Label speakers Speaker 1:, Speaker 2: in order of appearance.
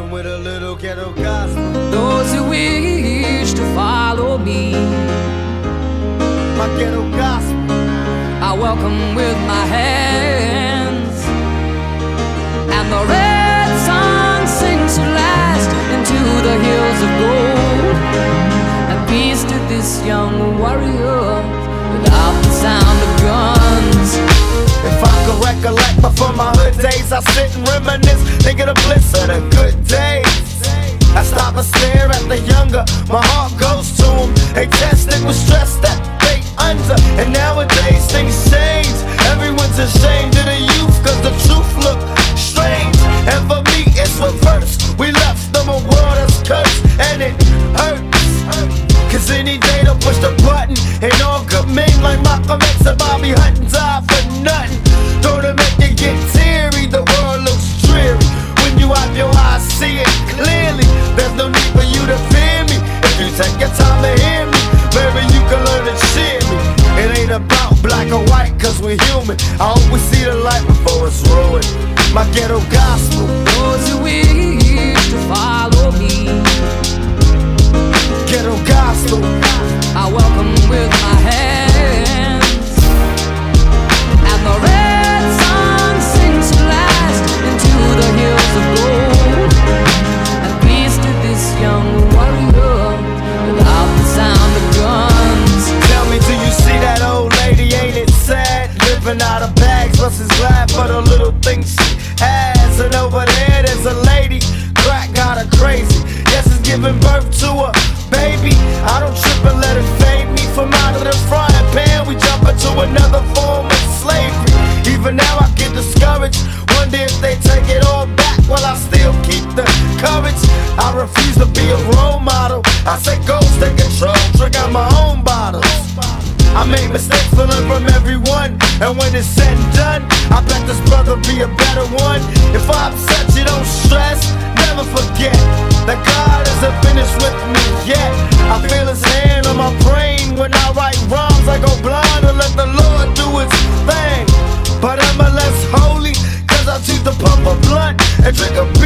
Speaker 1: rocking with a little ghetto gospel.
Speaker 2: Those who wish to follow me,
Speaker 1: My ghetto gospel.
Speaker 2: I welcome with my hands. And the red sun sinks at last into the hills of gold. And peace to this young warrior without the sound of guns.
Speaker 1: If I could recollect before my hood days, I sit and reminisce, thinking of bliss of the good days. I stop and stare at the younger, my heart goes to them. They tested with stress that they under, and nowadays things change. Everyone's ashamed of the youth, cause the truth look strange. And for me it's reverse, we left them a world that's cursed, and it hurts. Cause any day to push the button, and all good men like Malcolm X and Bobby Hutton die for nothing. Don't it make you get teary, the world looks dreary. When you have your eyes, see it clearly. There's no need for you to fear me. If you take your time to hear me, maybe you can learn to cheer me. It ain't about black or white, cause we're human. I hope we see the light before it's ruined. My ghetto gospel.
Speaker 2: Those who wish to follow me,
Speaker 1: Ghetto gospel.
Speaker 2: I welcome with my hands. And the red sun sinks at last into the hills of gold. And peace to this young warrior without the sound of guns.
Speaker 1: Tell me, do you see that old lady? Ain't it sad? Living out of bags, but she's glad for the little things she has. And over there, there's a lady, crack got her crazy. Yes, it's giving birth to a baby. I don't trip and let it fade me. From out of the frying pan, we jump into another form of slavery. Even now I get discouraged, wonder if they take it all back. While I still keep the courage, I refuse to be a role model. I say ghost, take control, drink out my own bottles. I make mistakes to learn from everyone, and when it's said and done, I bet this brother be a better one. If I upset you, don't stress, never forget that God isn't finished with me yet. I feel his hand on my brain when I write rhymes. I go blind and let the Lord do his thing. But I'm a less holy, cause I choose to pump a blunt and drink a